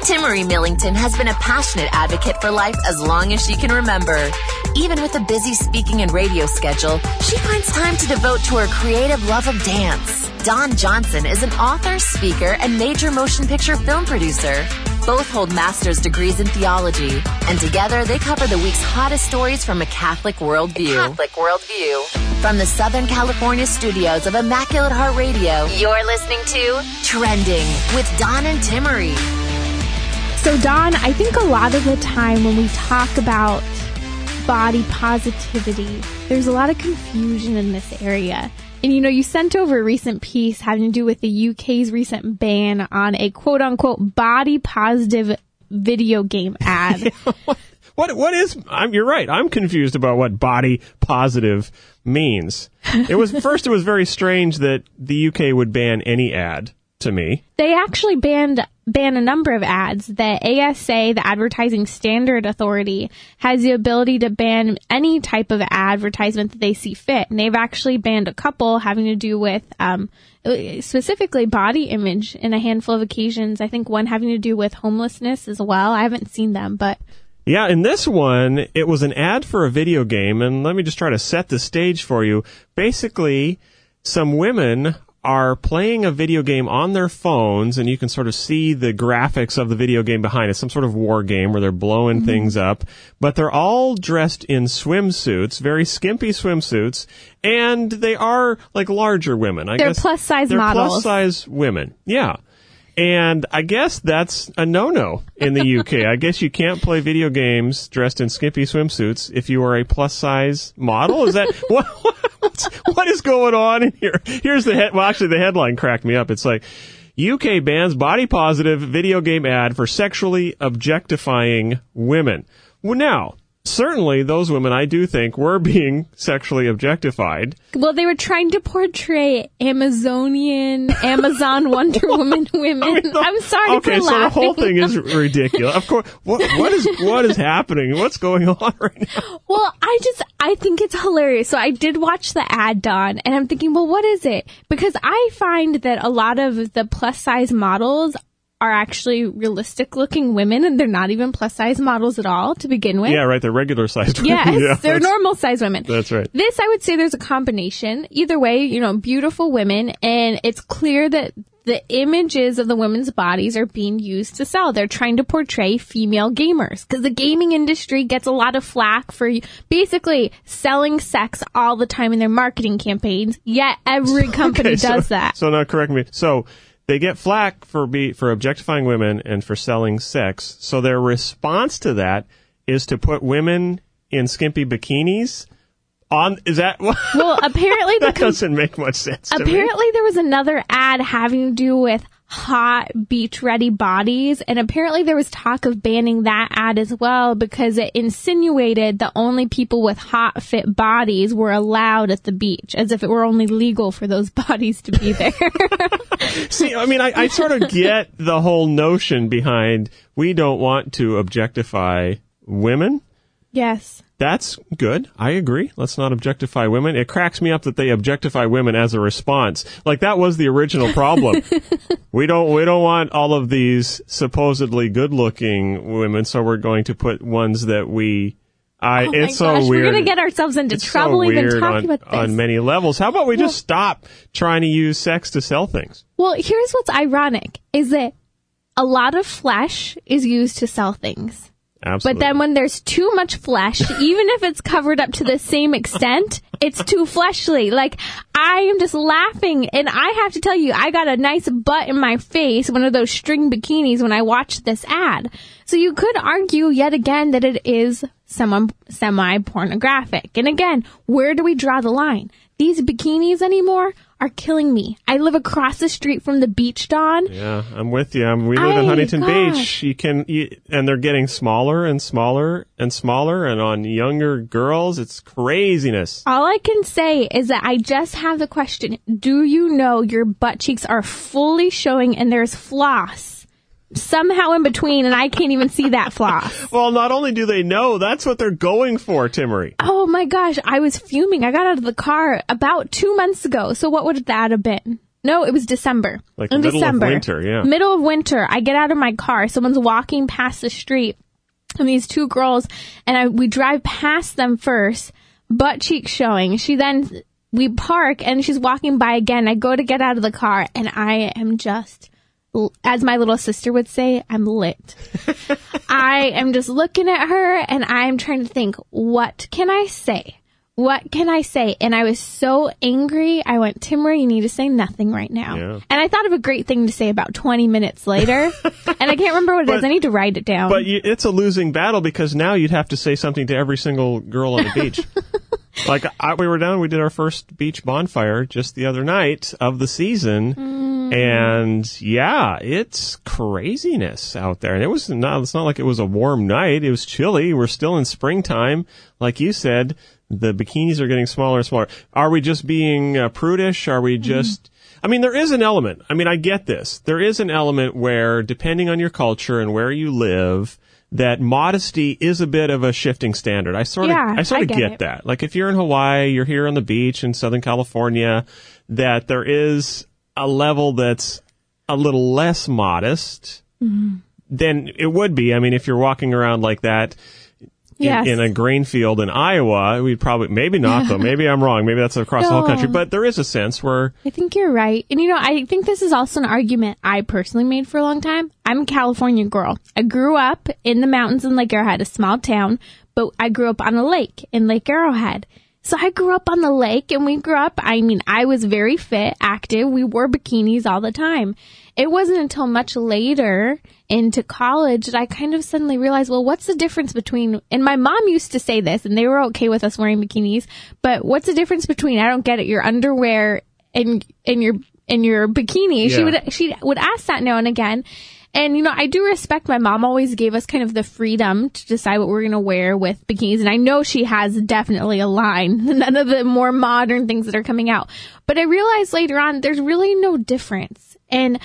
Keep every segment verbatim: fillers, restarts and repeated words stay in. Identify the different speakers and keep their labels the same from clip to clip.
Speaker 1: Timmery Millington has been a passionate advocate for life as long as she can remember. Even with a busy speaking and radio schedule, she finds time to devote to her creative love of dance. Dawn Johnson is an author, speaker, and major motion picture film producer. Both hold master's degrees in theology, and together they cover the week's hottest stories from a Catholic worldview. A Catholic worldview. From the Southern California studios of Immaculate Heart Radio, you're listening to Trending with Dawn and Timmery.
Speaker 2: So, Dawn, I think a lot of the time when we talk about body positivity, there's a lot of confusion in this area. And, you know, you sent over a recent piece having to do with the U K's recent ban on a quote-unquote body-positive video game ad.
Speaker 3: What what is? I'm, you're right. I'm confused about what body positive means. It was first. It was very strange that the U K would ban any ad. To me,
Speaker 2: they actually banned ban a number of ads. The A S A, the Advertising Standard Authority, has the ability to ban any type of advertisement that they see fit, and they've actually banned a couple having to do with um, specifically body image in a handful of occasions. I think one having to do with homelessness as well. I haven't seen them, but
Speaker 3: yeah, in this one, it was an ad for a video game, and let me just try to set the stage for you. Basically, some women are playing a video game on their phones, and you can sort of see the graphics of the video game behind it, some sort of war game where they're blowing mm-hmm. things up, but they're all dressed in swimsuits, very skimpy swimsuits, and they are like larger women. I
Speaker 2: they're
Speaker 3: guess
Speaker 2: plus size
Speaker 3: they're
Speaker 2: models.
Speaker 3: Plus size women, yeah. And I guess that's a no-no in the U K. I guess you can't play video games dressed in skimpy swimsuits if you are a plus-size model. Is that what? What's, what is going on in here? Here's the head. Well, actually, the headline cracked me up. It's like U K bans body-positive video game ad for sexually objectifying women. Well, now, certainly those women, I do think, were being sexually objectified.
Speaker 2: Well, they were trying to portray Amazonian, Amazon Wonder Woman women. I mean, the, I'm sorry
Speaker 3: okay,
Speaker 2: for
Speaker 3: so
Speaker 2: laughing.
Speaker 3: the whole thing is ridiculous. Of course, what, what is what is happening? What's going on right now?
Speaker 2: Well, I just, I think it's hilarious. So I did watch the ad, Dawn, and I'm thinking, well, what is it? Because I find that a lot of the plus-size models are actually realistic-looking women, and they're not even plus-size models at all to begin with.
Speaker 3: Yeah, right. They're regular-sized women.
Speaker 2: Yes,
Speaker 3: yeah,
Speaker 2: they're normal-sized women.
Speaker 3: That's right.
Speaker 2: This, I would say there's a combination. Either way, you know, beautiful women, and it's clear that the images of the women's bodies are being used to sell. They're trying to portray female gamers, because the gaming industry gets a lot of flack for basically selling sex all the time in their marketing campaigns, yet every company
Speaker 3: okay, so,
Speaker 2: does that.
Speaker 3: So now correct me. So they get flack for be for objectifying women and for selling sex. So their response to that is to put women in skimpy bikinis on. Is that
Speaker 2: well? Apparently,
Speaker 3: that
Speaker 2: the com-
Speaker 3: doesn't make much sense. To
Speaker 2: apparently,
Speaker 3: me.
Speaker 2: there was another ad having to do with hot beach-ready bodies, and apparently there was talk of banning that ad as well because it insinuated that only people with hot, fit bodies were allowed at the beach, as if it were only legal for those bodies to be there.
Speaker 3: See, I mean, I, I sort of get the whole notion behind we don't want to objectify women.
Speaker 2: Yes.
Speaker 3: That's good. I agree. Let's not objectify women. It cracks me up that they objectify women as a response. Like that was the original problem. we don't we don't want all of these supposedly good-looking women, so we're going to put ones that we I
Speaker 2: oh
Speaker 3: it's
Speaker 2: my gosh,
Speaker 3: so weird.
Speaker 2: We're going to get ourselves into
Speaker 3: it's
Speaker 2: trouble
Speaker 3: so
Speaker 2: even
Speaker 3: weird
Speaker 2: talking
Speaker 3: on,
Speaker 2: about this.
Speaker 3: on many levels. How about we
Speaker 2: well,
Speaker 3: just stop trying to use sex to sell things?
Speaker 2: Well, here's what's ironic is that a lot of flesh is used to sell things.
Speaker 3: Absolutely.
Speaker 2: But then when there's too much flesh, even if it's covered up to the same extent, it's too fleshly. Like, I am just laughing, and I have to tell you, I got a nice butt in my face, one of those string bikinis, when I watched this ad. So you could argue yet again that it is semi- semi-pornographic. And again, where do we draw the line? These bikinis anymore are killing me. I live across the street from the beach, Dawn.
Speaker 3: Yeah, I'm with you. I'm, we live
Speaker 2: I,
Speaker 3: in Huntington
Speaker 2: gosh.
Speaker 3: Beach. You can, you, and they're getting smaller and smaller and smaller, and on younger girls, it's craziness.
Speaker 2: All I can say is that I just have the question: do you know your butt cheeks are fully showing, and there's floss somehow in between, and I can't even see that floss?
Speaker 3: Well, not only do they know, that's what they're going for, Timmery.
Speaker 2: Oh my gosh, I was fuming. I got out of the car about two months ago. So what would that have been? No, it was December.
Speaker 3: Like
Speaker 2: in
Speaker 3: middle
Speaker 2: December,
Speaker 3: of winter, yeah.
Speaker 2: Middle of winter, I get out of my car. Someone's walking past the street, and these two girls, and I we drive past them first, butt cheeks showing. She then, we park, and she's walking by again. I go to get out of the car, and I am just, as my little sister would say, I'm lit. I am just looking at her, and I'm trying to think, what can I say? What can I say? And I was so angry. I went, Timra, you need to say nothing right now.
Speaker 3: Yeah.
Speaker 2: And I thought of a great thing to say about twenty minutes later. And I can't remember what it
Speaker 3: But-
Speaker 2: is. I need to write it down.
Speaker 3: But you, it's a losing battle because now you'd have to say something to every single girl on the beach. Like, I, we were down, we did our first beach bonfire just the other night of the season.
Speaker 2: Mm.
Speaker 3: And yeah, it's craziness out there. And it was not, it's not like it was a warm night. It was chilly. We're still in springtime. Like you said, the bikinis are getting smaller and smaller. Are we just being uh, prudish? Are we just, mm. I mean, there is an element. I mean, I get this. There is an element where, depending on your culture and where you live, that modesty is a bit of a shifting standard. I sort of,
Speaker 2: Yeah,
Speaker 3: I sort
Speaker 2: I
Speaker 3: of
Speaker 2: get
Speaker 3: get
Speaker 2: it.
Speaker 3: that. Like if you're in Hawaii, you're here on the beach in Southern California, that there is a level that's a little less modest
Speaker 2: Mm-hmm.
Speaker 3: than it would be. I mean, if you're walking around like that in,
Speaker 2: Yes.
Speaker 3: in a grain field in Iowa, we'd probably, maybe not though. Maybe I'm wrong. Maybe that's across the whole
Speaker 2: No.
Speaker 3: country. But there is a sense where,
Speaker 2: I think you're right. And you know, I think this is also an argument I personally made for a long time. I'm a California girl. I grew up in the mountains in Lake Arrowhead, a small town, but I grew up on a lake in Lake Arrowhead. So I grew up on the lake, and we grew up, I mean, I was very fit, active. We wore bikinis all the time. It wasn't until much later into college that I kind of suddenly realized, well, what's the difference between, and my mom used to say this, and they were okay with us wearing bikinis, but what's the difference between, I don't get it, your underwear and, and your, and your bikini?
Speaker 3: Yeah.
Speaker 2: She would, she would ask that now and again. And, you know, I do respect my mom always gave us kind of the freedom to decide what we're going to wear with bikinis. And I know she has definitely a line, none of the more modern things that are coming out. But I realized later on, there's really no difference. And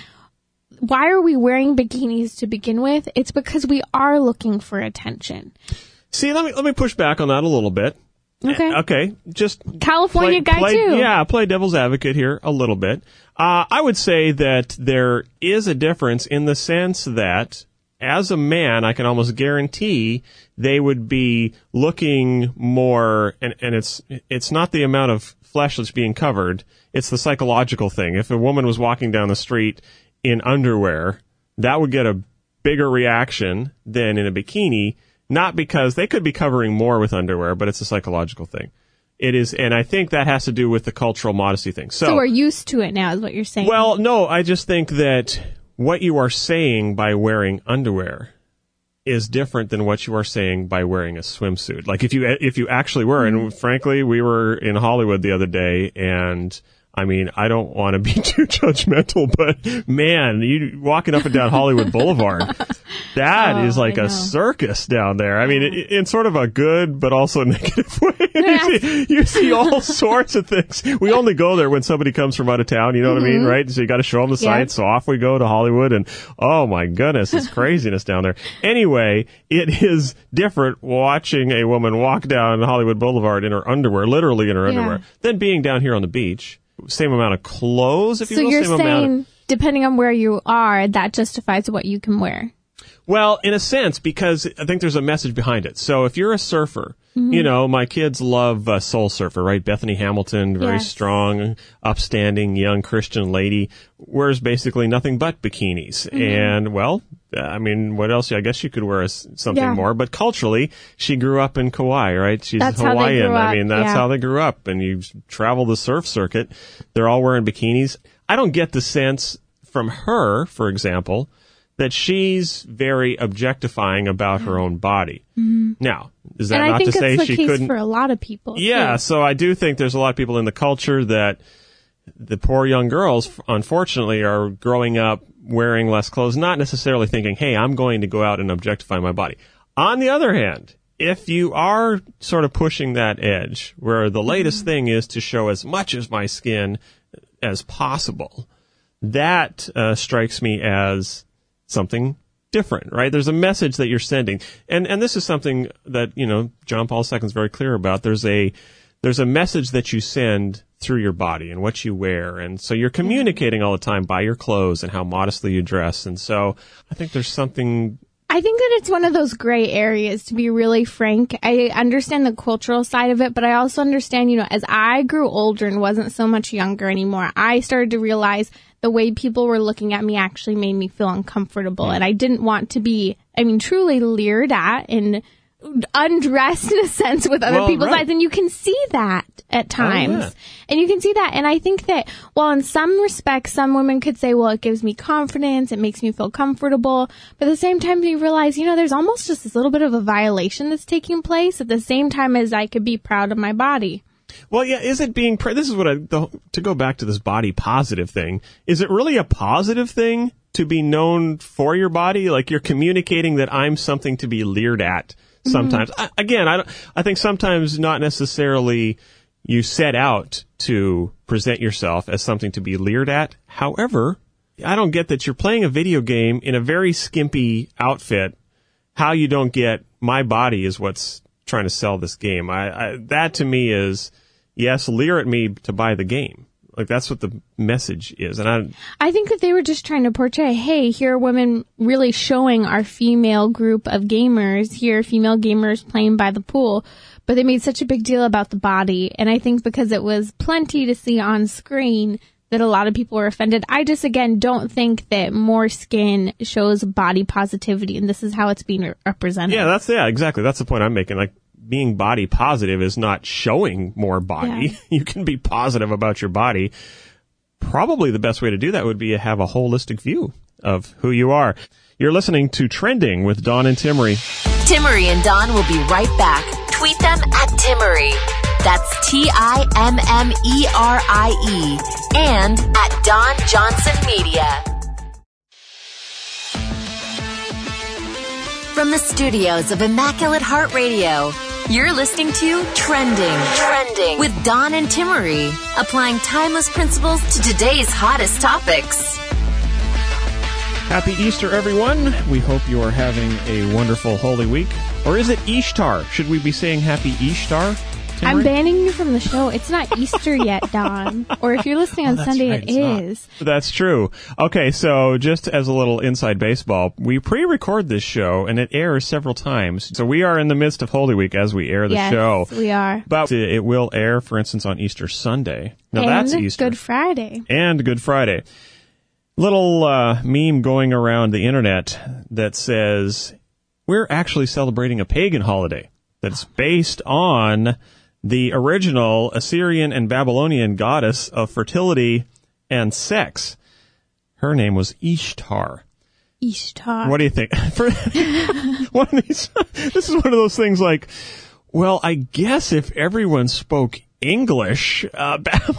Speaker 2: why are we wearing bikinis to begin with? It's because we are looking for attention.
Speaker 3: see, let me, let me push back on that a little bit.
Speaker 2: Okay.
Speaker 3: Okay. Just
Speaker 2: California
Speaker 3: play,
Speaker 2: guy
Speaker 3: play-
Speaker 2: too.
Speaker 3: Yeah, play devil's advocate here a little bit. Uh, I would say that there is a difference in the sense that as a man, I can almost guarantee they would be looking more, and, and it's, it's not the amount of flesh that's being covered. It's the psychological thing. If a woman was walking down the street in underwear, that would get a bigger reaction than in a bikini. Not because they could be covering more with underwear, but it's a psychological thing. It is, and I think that has to do with the cultural modesty thing. So,
Speaker 2: So we're used to it now is what you're saying.
Speaker 3: well, no, I just think that what you are saying by wearing underwear is different than what you are saying by wearing a swimsuit. Like if you, if you actually were, and frankly, we were in Hollywood the other day, and I mean, I don't want to be too judgmental, but man, you walking up and down Hollywood Boulevard, that
Speaker 2: Oh,
Speaker 3: is like
Speaker 2: I
Speaker 3: a
Speaker 2: know.
Speaker 3: circus down there. I mean, it, in sort of a good but also negative way. you, see, you see all sorts of things. We only go there when somebody comes from out of town, you know what I mean, right? So you got to show them the
Speaker 2: Yeah.
Speaker 3: sights. So off we go to Hollywood, and oh my goodness, it's craziness down there. Anyway, it is different watching a woman walk down Hollywood Boulevard in her underwear, literally in her
Speaker 2: Yeah.
Speaker 3: underwear, than being down here on the beach. Same amount of clothes, if you
Speaker 2: so
Speaker 3: will.
Speaker 2: you're
Speaker 3: same amount of,
Speaker 2: saying, depending on where you are, that justifies what you can wear.
Speaker 3: well, in a sense, because I think there's a message behind it. So if you're a surfer, you know, my kids love uh, Soul Surfer, right? Bethany Hamilton, very
Speaker 2: Yes.
Speaker 3: strong, upstanding, young Christian lady, wears basically nothing but bikinis. And, well, I mean, what else? I guess you could wear a s something
Speaker 2: Yeah.
Speaker 3: more. But culturally, she grew up in Kauai, right? She's
Speaker 2: That's how they
Speaker 3: Hawaiian.
Speaker 2: grew
Speaker 3: I
Speaker 2: up,
Speaker 3: mean, that's
Speaker 2: yeah.
Speaker 3: how they grew up. And you travel the surf circuit, they're all wearing bikinis. I don't get the sense from her, for example, that she's very objectifying about her own body. Mm-hmm. Now, is that
Speaker 2: and I
Speaker 3: not
Speaker 2: think
Speaker 3: to say
Speaker 2: it's the
Speaker 3: she
Speaker 2: case
Speaker 3: couldn't?
Speaker 2: for a lot of people.
Speaker 3: Yeah,
Speaker 2: too.
Speaker 3: so I do think there's a lot of people in the culture that the poor young girls, unfortunately, are growing up wearing less clothes, not necessarily thinking, hey, I'm going to go out and objectify my body. On the other hand, if you are sort of pushing that edge, where the latest
Speaker 2: Mm-hmm.
Speaker 3: thing is to show as much of my skin as possible, that uh, strikes me as something different, right? There's a message that you're sending. And and this is something that, you know, John Paul the Second is very clear about. There's a there's a message that you send through your body and what you wear. And so you're communicating all the time by your clothes and how modestly you dress. And so I think there's something...
Speaker 2: I think that it's one of those gray areas, to be really frank. I understand the cultural side of it, but I also understand, you know, as I grew older and wasn't so much younger anymore, I started to realize the way people were looking at me actually made me feel uncomfortable. Mm. And I didn't want to be, I mean, truly leered at and undressed in a sense with other
Speaker 3: well,
Speaker 2: people's
Speaker 3: right.
Speaker 2: eyes. And you can see that at times.
Speaker 3: Oh, yeah.
Speaker 2: And you can see that. And I think that, well, in some respects, some women could say, well, it gives me confidence. It makes me feel comfortable. But at the same time, you realize, you know, there's almost just this little bit of a violation that's taking place at the same time as I could be proud of my body.
Speaker 3: Well, yeah, is it being, this is what I, the, to go back to this body positive thing, is it really a positive thing to be known for your body? Like you're communicating that I'm something to be leered at sometimes. Mm-hmm. I, again, I, don't, I think sometimes not necessarily you set out to present yourself as something to be leered at. However, I don't get that you're playing a video game in a very skimpy outfit. How you don't get my body is what's trying to sell this game. I, I that to me is, yes, leer at me to buy the game. Like that's what the message is. And I
Speaker 2: I think that they were just trying to portray, hey, here are women really showing our female group of gamers, here are female gamers playing by the pool. But they made such a big deal about the body. And I think because it was plenty to see on screen that a lot of people were offended. I just, again, don't think that more skin shows body positivity, and this is how it's being re- represented.
Speaker 3: Yeah, that's, yeah, exactly. That's the point I'm making. Like, being body positive is not showing more body. Yeah. You can be positive about your body. Probably the best way to do that would be to have a holistic view of who you are. You're listening to Trending with Dawn and Timmerie.
Speaker 1: Timmerie and Dawn will be right back. Tweet them at Timmerie. That's T I M M E R I E. And at Dawn Johnson Media. From the studios of Immaculate Heart Radio, you're listening to Trending. Trending with Dawn and Timmerie, applying timeless principles to today's hottest topics.
Speaker 3: Happy Easter, everyone. We hope you are having a wonderful Holy Week. Or is it Ishtar? Should we be saying Happy Ishtar? Timmerie?
Speaker 2: I'm banning you from the show. It's not Easter yet, Dawn. Or if you're listening on
Speaker 3: oh,
Speaker 2: Sunday,
Speaker 3: right,
Speaker 2: it is.
Speaker 3: Not. That's true. Okay, so just as a little inside baseball, we pre-record this show, and it airs several times. So we are in the midst of Holy Week as we air the
Speaker 2: yes,
Speaker 3: show.
Speaker 2: Yes, we are.
Speaker 3: But it will air, for instance, on Easter Sunday. Now,
Speaker 2: and
Speaker 3: that's Easter.
Speaker 2: Good Friday.
Speaker 3: And Good Friday. Little uh, meme going around the internet that says, we're actually celebrating a pagan holiday that's based on the original Assyrian and Babylonian goddess of fertility and sex. Her name was Ishtar.
Speaker 2: Ishtar.
Speaker 3: What do you think? For, one of these, this is one of those things like, well, I guess if everyone spoke English, uh,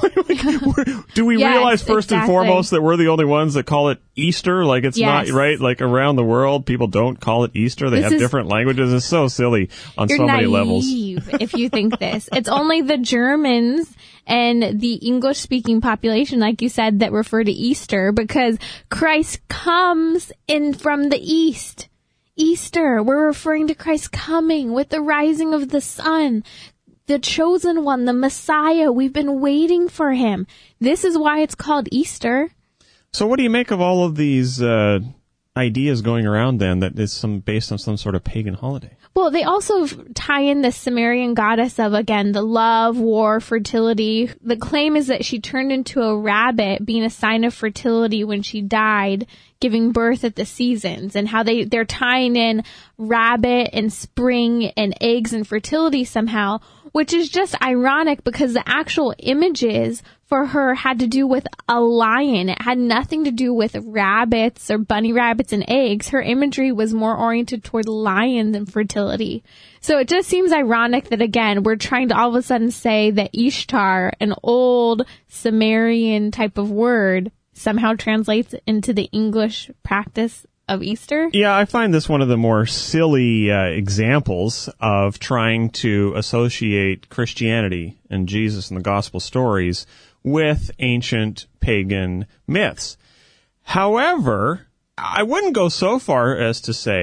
Speaker 3: do we
Speaker 2: yes,
Speaker 3: realize first
Speaker 2: exactly.
Speaker 3: and foremost that we're the only ones that call it Easter? Like it's
Speaker 2: yes.
Speaker 3: not, right? Like around the world, people don't call it Easter. They
Speaker 2: this
Speaker 3: have
Speaker 2: is,
Speaker 3: different languages. It's so silly on
Speaker 2: you're
Speaker 3: so many
Speaker 2: naive
Speaker 3: levels.
Speaker 2: If you think this. It's only the Germans and the English-speaking population, like you said, that refer to Easter because Christ comes in from the east. Easter, we're referring to Christ coming with the rising of the sun. The chosen one, the Messiah. We've been waiting for him. This is why it's called Easter.
Speaker 3: So what do you make of all of these uh, ideas going around then that is some based on some sort of pagan holiday?
Speaker 2: Well, they also tie in the Sumerian goddess of, again, the love, war, fertility. The claim is that she turned into a rabbit, being a sign of fertility when she died, giving birth at the seasons, and how they, they're tying in rabbit and spring and eggs and fertility somehow, which is just ironic because the actual images for her had to do with a lion. It had nothing to do with rabbits or bunny rabbits and eggs. Her imagery was more oriented toward lions and fertility. So it just seems ironic that, again, we're trying to all of a sudden say that Ishtar, an old Sumerian type of word, somehow translates into the English practice of Easter.
Speaker 3: Yeah, I find this one of the more silly uh, examples of trying to associate Christianity and Jesus and the gospel stories with ancient pagan myths. However, I wouldn't go so far as to say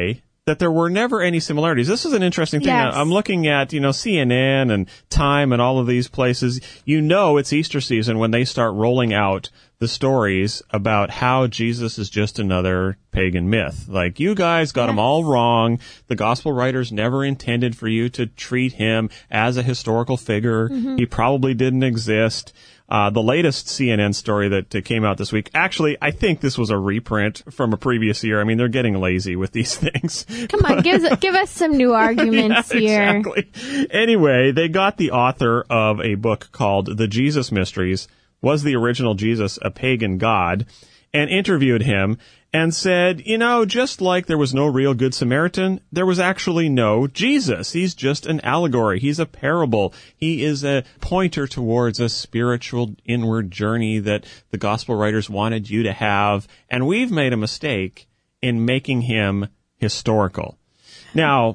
Speaker 3: that there were never any similarities. This is an interesting thing.
Speaker 2: Yes.
Speaker 3: I'm looking at, you know, C N N and Time and all of these places. You know it's Easter season when they start rolling out the stories about how Jesus is just another pagan myth. Like, you guys got
Speaker 2: Yes.
Speaker 3: him all wrong. The gospel writers never intended for you to treat him as a historical figure.
Speaker 2: Mm-hmm.
Speaker 3: He probably didn't exist. Uh, the latest C N N story that uh, came out this week, actually, I think this was a reprint from a previous year. I mean, they're getting lazy with these things.
Speaker 2: Come on, give us, give us some new arguments
Speaker 3: Yeah,
Speaker 2: here.
Speaker 3: exactly. Anyway, they got the author of a book called The Jesus Mysteries, Was the Original Jesus a Pagan God? And interviewed him and said, you know, just like there was no real Good Samaritan, there was actually no Jesus. He's just an allegory. He's a parable. He is a pointer towards a spiritual inward journey that the gospel writers wanted you to have. And we've made a mistake in making him historical. Now,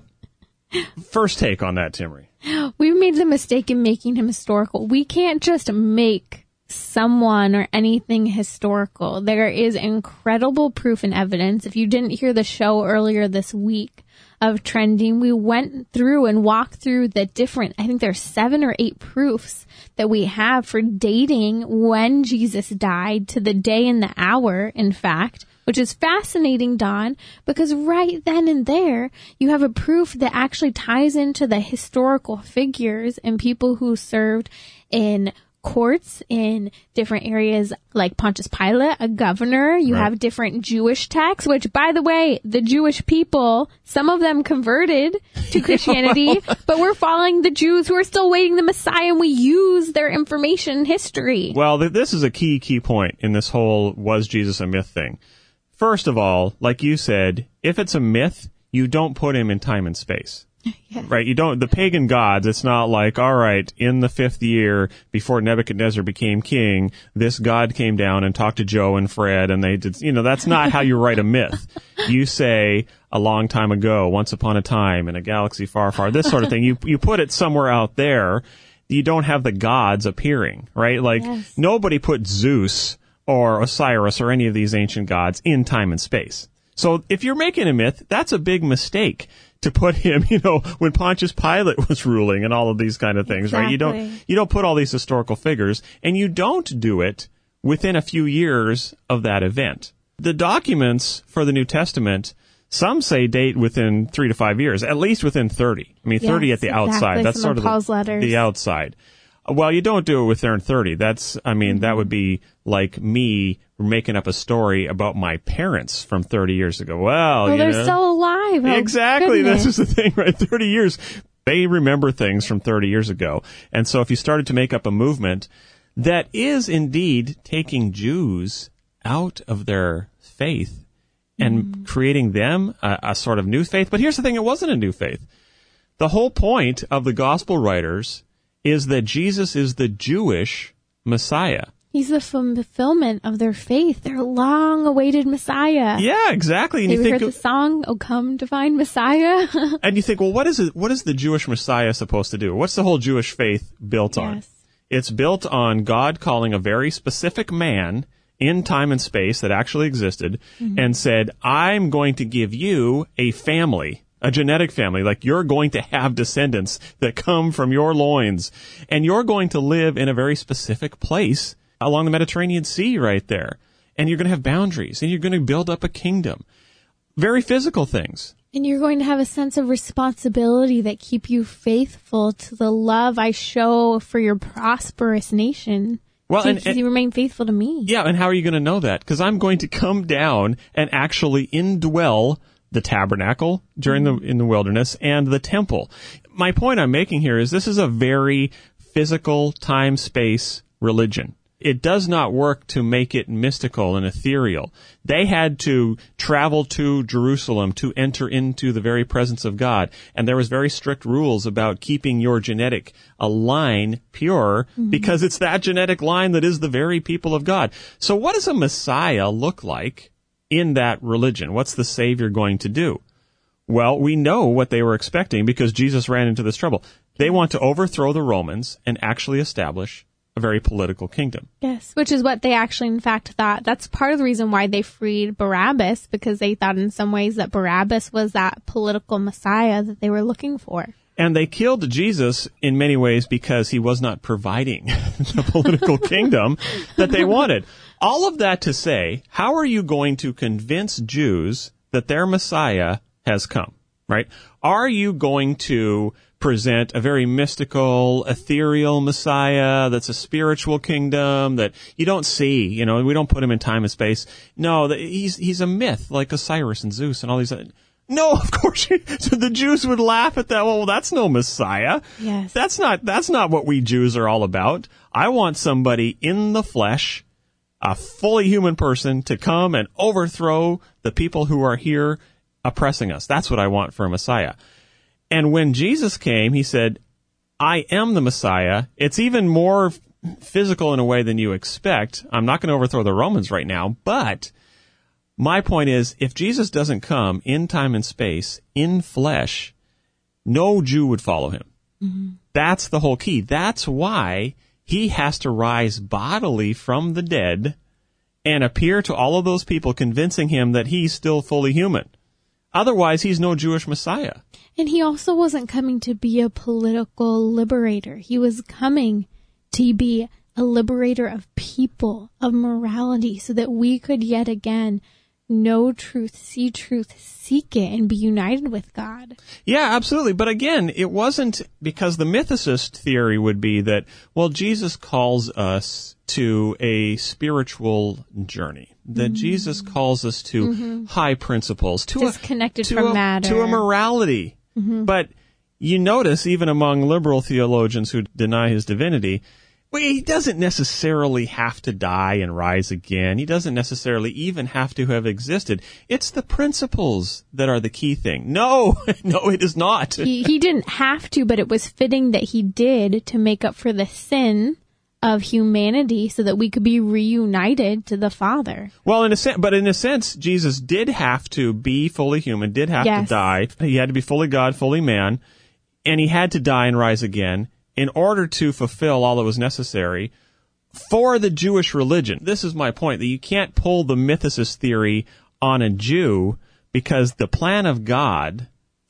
Speaker 3: first take on that, Timmery.
Speaker 2: We've made the mistake in making him historical. We can't just make someone or anything historical. There is incredible proof and evidence. If you didn't hear the show earlier this week of Trending, we went through and walked through the different, I think there's seven or eight proofs that we have for dating when Jesus died to the day and the hour, in fact, which is fascinating, Don, because right then and there, you have a proof that actually ties into the historical figures and people who served in courts in different areas like Pontius Pilate, a governor. You
Speaker 3: Right.
Speaker 2: have different Jewish texts, which, by the way, the Jewish people, some of them converted to Christianity, but we're following the Jews who are still waiting the Messiah, and we use their information in history.
Speaker 3: Well, th- this is a key, key point in this whole was Jesus a myth thing. First of all, like you said, if it's a myth, you don't put him in time and space.
Speaker 2: Yes.
Speaker 3: Right? You don't, the pagan gods, it's not like, all right, in the fifth year before Nebuchadnezzar became king, this god came down and talked to Joe and Fred and they did, you know, that's not how you write a myth. You say a long time ago, once upon a time in a galaxy far, far, this sort of thing. You, you put it somewhere out there. You don't have the gods appearing, right? Like,
Speaker 2: Yes.
Speaker 3: nobody put Zeus or Osiris or any of these ancient gods in time and space. So if you're making a myth, that's a big mistake to put him, you know, when Pontius Pilate was ruling and all of these kind of things, right? You don't,
Speaker 2: Exactly.
Speaker 3: you don't put all these historical figures, and you don't do it within a few years of that event. The documents for the New Testament, some say date within three to five years, at least within thirty. I mean,
Speaker 2: Yes,
Speaker 3: thirty at the
Speaker 2: exactly.
Speaker 3: outside. That's
Speaker 2: Some
Speaker 3: sort
Speaker 2: of
Speaker 3: of
Speaker 2: Paul's
Speaker 3: the,
Speaker 2: letters.
Speaker 3: the outside. Well, you don't do it within thirty. That's, I mean, that would be like me making up a story about my parents from thirty years ago. Well,
Speaker 2: Well,
Speaker 3: you
Speaker 2: they're
Speaker 3: know.
Speaker 2: still alive. Oh,
Speaker 3: Exactly.
Speaker 2: goodness.
Speaker 3: This is the thing, right? thirty years. They remember things from thirty years ago. And so if you started to make up a movement that is indeed taking Jews out of their faith and
Speaker 2: Mm.
Speaker 3: creating them a, a sort of new faith. But here's the thing. It wasn't a new faith. The whole point of the gospel writers is that Jesus is the Jewish Messiah.
Speaker 2: He's the fulfillment of their faith, their long-awaited Messiah.
Speaker 3: Yeah, exactly. And
Speaker 2: Have
Speaker 3: you
Speaker 2: you
Speaker 3: think,
Speaker 2: heard the song, "Oh Come Divine Messiah"?
Speaker 3: and you think, well, what is it? What is the Jewish Messiah supposed to do? What's the whole Jewish faith built on?
Speaker 2: Yes.
Speaker 3: It's built on God calling a very specific man in time and space that actually existed and said, I'm going to give you a family, a genetic family, like you're going to have descendants that come from your loins, and you're going to live in a very specific place along the Mediterranean Sea right there. And you're going to have boundaries, and you're going to build up a kingdom. Very physical things.
Speaker 2: And you're going to have a sense of responsibility that keep you faithful to the love I show for your prosperous nation.
Speaker 3: Well,
Speaker 2: to,
Speaker 3: and-
Speaker 2: to
Speaker 3: and-
Speaker 2: remain faithful to me.
Speaker 3: Yeah, and how are you going to know that? Because I'm going to come down and actually indwell the tabernacle during the in the wilderness and the temple. My point I'm making here is this is a very physical time-space religion. It does not work to make it mystical and ethereal. They had to travel to Jerusalem to enter into the very presence of God. And there was very strict rules about keeping your genetic uh, line pure because it's that genetic line that is the very people of God. So what does a Messiah look like in that religion? What's the Savior going to do? Well, we know what they were expecting because Jesus ran into this trouble. They want to overthrow the Romans and actually establish a very political kingdom.
Speaker 2: Yes, which is what they actually, in fact, thought. That's part of the reason why they freed Barabbas, because they thought in some ways that Barabbas was that political Messiah that they were looking for.
Speaker 3: And they killed Jesus in many ways because he was not providing the political kingdom that they wanted. All of that to say, how are you going to convince Jews that their Messiah has come, right? Are you going to present a very mystical, ethereal Messiah that's a spiritual kingdom that you don't see, you know, we don't put him in time and space. No, he's he's a myth like Osiris and Zeus and all these. No, of course, so the Jews would laugh at that. Well, that's no Messiah.
Speaker 2: Yes.
Speaker 3: That's not, that's not what we Jews are all about. I want somebody in the flesh, a fully human person, to come and overthrow the people who are here oppressing us. That's what I want for a Messiah. And when Jesus came, he said, I am the Messiah. It's even more physical in a way than you expect. I'm not going to overthrow the Romans right now, but my point is, if Jesus doesn't come in time and space, in flesh, no Jew would follow him. Mm-hmm. That's the whole key. That's why he has to rise bodily from the dead and appear to all of those people, convincing him that he's still fully human. Otherwise, he's no Jewish Messiah.
Speaker 2: And he also wasn't coming to be a political liberator. He was coming to be a liberator of people, of morality, so that we could yet again know truth, see truth, seek it, and be united with God.
Speaker 3: Yeah, absolutely. But again, it wasn't because the mythicist theory would be that, well, Jesus calls us to a spiritual journey, that mm-hmm. Jesus calls us to mm-hmm. high principles, to
Speaker 2: disconnected
Speaker 3: a, to
Speaker 2: from
Speaker 3: a,
Speaker 2: matter,
Speaker 3: to a morality. Mm-hmm. But you notice, even among liberal theologians who deny his divinity, well, he doesn't necessarily have to die and rise again. He doesn't necessarily even have to have existed. It's the principles that are the key thing. No, no, it is not.
Speaker 2: he, he didn't have to, but it was fitting that he did to make up for the sin of humanity so that we could be reunited to the Father.
Speaker 3: Well, in a sense, but in a sense, Jesus did have to be fully human, did have
Speaker 2: yes.
Speaker 3: to die. He had to be fully God, fully man, and he had to die and rise again in order to fulfill all that was necessary for the Jewish religion. This is my point, that you can't pull the mythicist theory on a Jew, because the plan of God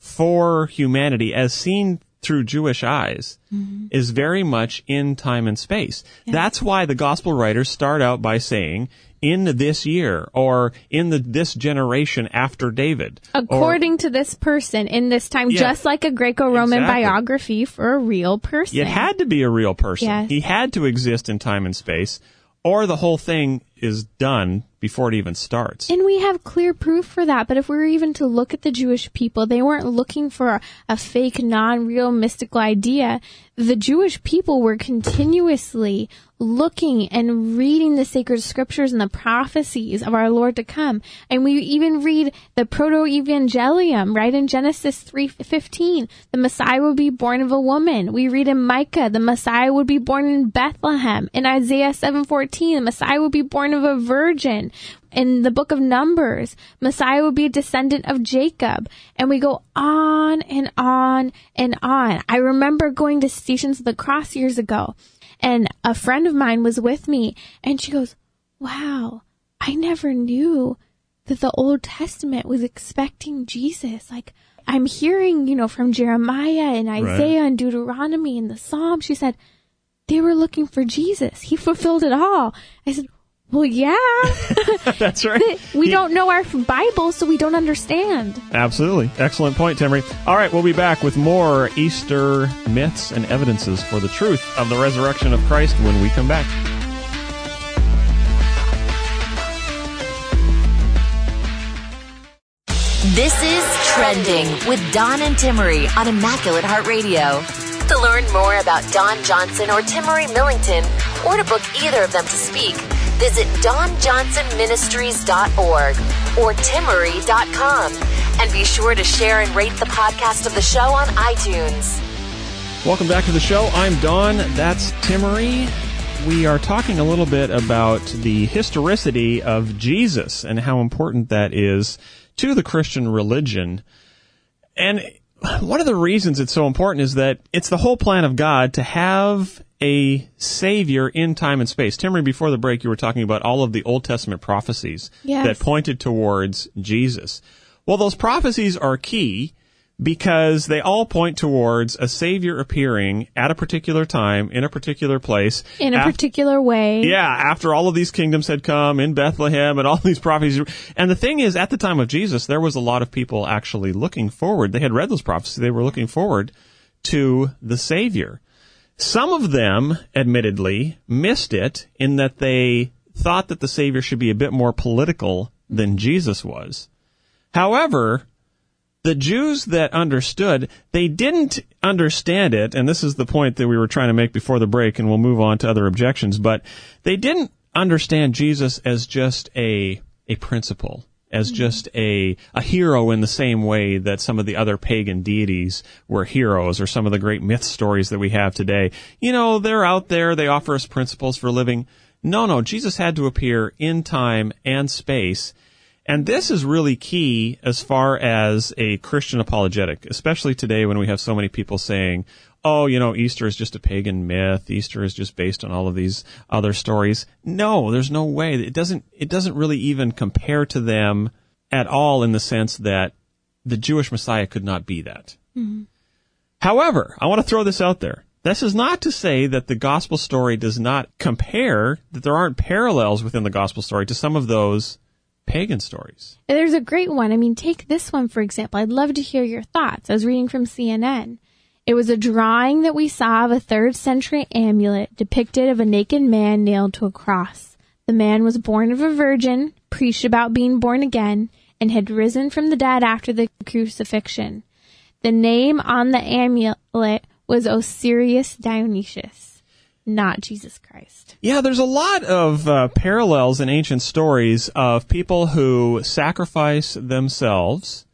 Speaker 3: for humanity, as seen through Jewish eyes, mm-hmm. is very much in time and space. Yes. That's why the gospel writers start out by saying, in this year, or in the this generation after David.
Speaker 2: According
Speaker 3: or,
Speaker 2: to this person, in this time,
Speaker 3: yeah,
Speaker 2: just like a Greco-Roman
Speaker 3: exactly.
Speaker 2: biography for a real person.
Speaker 3: It had to be a real person.
Speaker 2: Yes.
Speaker 3: He had to exist in time and space, or the whole thing is done before it even starts.
Speaker 2: And we have clear proof for that. But if we were even to look at the Jewish people, they weren't looking for a fake, non-real, mystical idea. The Jewish people were continuously looking and reading the sacred scriptures and the prophecies of our Lord to come. And we even read the proto-evangelium, right, in Genesis three fifteen. The Messiah would be born of a woman. We read in Micah, the Messiah would be born in Bethlehem. In Isaiah seven fourteen, the Messiah would be born of a virgin. In the book of Numbers, Messiah would be a descendant of Jacob. And we go on and on and on. I remember going to Stations of the Cross years ago, and a friend of mine was with me, and she goes, wow, I never knew that the Old Testament was expecting Jesus. Like, I'm hearing, you know, from Jeremiah and Isaiah right. and Deuteronomy and the Psalms. She said, they were looking for Jesus. He fulfilled it all. I said, well, yeah.
Speaker 3: That's right.
Speaker 2: We
Speaker 3: he,
Speaker 2: don't know our Bible, so we don't understand.
Speaker 3: Absolutely. Excellent point, Timmery. All right, we'll be back with more Easter myths and evidences for the truth of the resurrection of Christ when we come back.
Speaker 1: This is Trending with Don and Timmery on Immaculate Heart Radio. To learn more about Don Johnson or Timmery Millington, or to book either of them to speak, visit don johnson ministries dot org or timmery dot com. And be sure to share and rate the podcast of the show on iTunes.
Speaker 3: Welcome back to the show. I'm Don. That's Timmery. We are talking a little bit about the historicity of Jesus and how important that is to the Christian religion. And one of the reasons it's so important is that it's the whole plan of God to have a savior in time and space. Timmery, before the break, you were talking about all of the Old Testament prophecies
Speaker 2: Yes.
Speaker 3: that pointed towards Jesus. Well, those prophecies are key because they all point towards a savior appearing at a particular time, in a particular place.
Speaker 2: In a
Speaker 3: af-
Speaker 2: particular way.
Speaker 3: Yeah, after all of these kingdoms had come in Bethlehem and all these prophecies. And the thing is, at the time of Jesus, there was a lot of people actually looking forward. They had read those prophecies. They were looking forward to the Savior. Some of them, admittedly, missed it in that they thought that the Savior should be a bit more political than Jesus was. However, the Jews that understood, they didn't understand it, and this is the point that we were trying to make before the break, and we'll move on to other objections, but they didn't understand Jesus as just a a principle, as just a a hero in the same way that some of the other pagan deities were heroes, or some of the great myth stories that we have today. You know, they're out there, they offer us principles for living. No, no, Jesus had to appear in time and space. And this is really key as far as a Christian apologetic, especially today when we have so many people saying, oh, you know, Easter is just a pagan myth. Easter is just based on all of these other stories. No, there's no way. It doesn't, it doesn't really even compare to them at all in the sense that the Jewish Messiah could not be that. Mm-hmm. However, I want to throw this out there. This is not to say that the gospel story does not compare, that there aren't parallels within the gospel story to some of those pagan stories.
Speaker 2: There's a great one. I mean, take this one, for example. I'd love to hear your thoughts. I was reading from C N N. It was a drawing that we saw of a third century amulet depicted of a naked man nailed to a cross. The man was born of a virgin, preached about being born again, and had risen from the dead after the crucifixion. The name on the amulet was Osiris Dionysius, not Jesus Christ.
Speaker 3: Yeah, there's a lot of uh, parallels in ancient stories of people who sacrifice themselves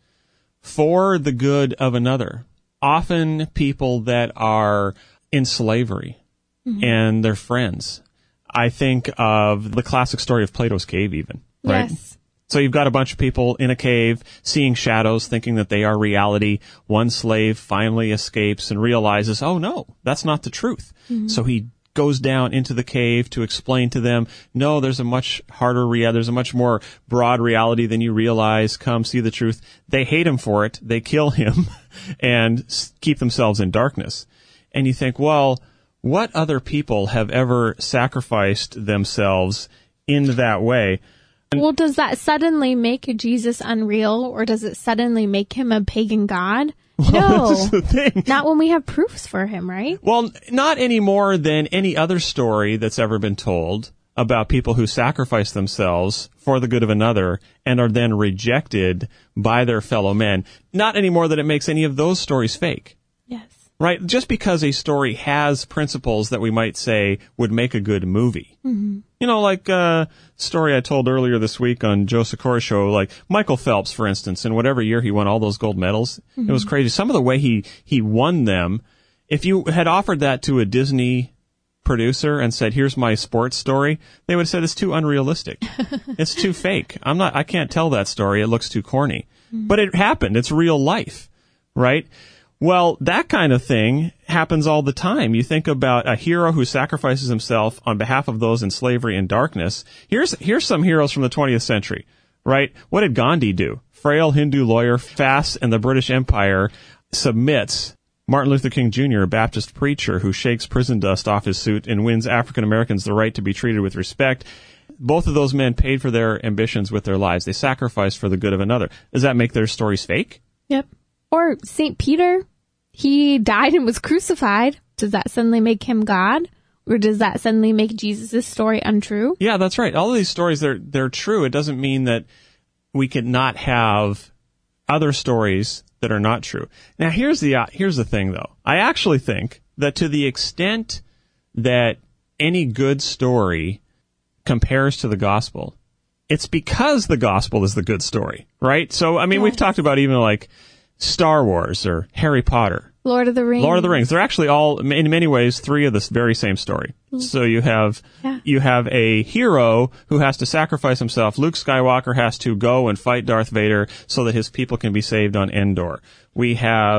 Speaker 3: for the good of another. Often people that are in slavery mm-hmm. and their friends. I think of the classic story of Plato's cave even, right?
Speaker 2: Yes.
Speaker 3: So you've got a bunch of people in a cave seeing shadows, thinking that they are reality. One slave finally escapes and realizes, oh no, that's not the truth. Mm-hmm. So he goes down into the cave to explain to them, no, there's a much harder reality, there's a much more broad reality than you realize. Come see the truth. They hate him for it. They kill him and keep themselves in darkness. And you think, well, what other people have ever sacrificed themselves in that way? And
Speaker 2: well, does that suddenly make Jesus unreal, or does it suddenly make him a pagan god?
Speaker 3: Well,
Speaker 2: no,
Speaker 3: this is the thing.
Speaker 2: Not when we have proofs for him, right?
Speaker 3: Well, not any more than any other story that's ever been told about people who sacrifice themselves for the good of another and are then rejected by their fellow men. Not any more than it makes any of those stories fake.
Speaker 2: Yes.
Speaker 3: Right? Just because a story has principles that we might say would make a good movie. Mm-hmm. You know, like a uh, story I told earlier this week on Joe Sikora show, like Michael Phelps, for instance, in whatever year he won all those gold medals. Mm-hmm. It was crazy. Some of the way he, he won them, if you had offered that to a Disney producer and said, here's my sports story, they would have said it's too unrealistic. It's too fake. I'm not, I can't tell that story. It looks too corny. Mm-hmm. But it happened. It's real life, right? Well, that kind of thing happens all the time. You think about a hero who sacrifices himself on behalf of those in slavery and darkness. Here's here's some heroes from the twentieth century, right? What did Gandhi do? Frail Hindu lawyer, fast, and the British Empire submits. Martin Luther King Junior, a Baptist preacher who shakes prison dust off his suit and wins African Americans the right to be treated with respect. Both of those men paid for their ambitions with their lives. They sacrificed for the good of another. Does that make their stories fake?
Speaker 2: Yep. Or Saint Peter, he died and was crucified. Does that suddenly make him God? Or does that suddenly make Jesus' story untrue?
Speaker 3: Yeah, that's right. All of these stories, they're, they're true. It doesn't mean that we could not have other stories that are not true. Now, here's the, uh, here's the thing, though. I actually think that to the extent that any good story compares to the gospel, it's because the gospel is the good story, right? So, I mean, yes. We've talked about even like Star Wars or Harry Potter.
Speaker 2: Lord of the Rings.
Speaker 3: Lord of the Rings. They're actually all, in many ways, three of the very same story. Mm. So you have, yeah. you have a hero who has to sacrifice himself. Luke Skywalker has to go and fight Darth Vader so that his people can be saved on Endor. We have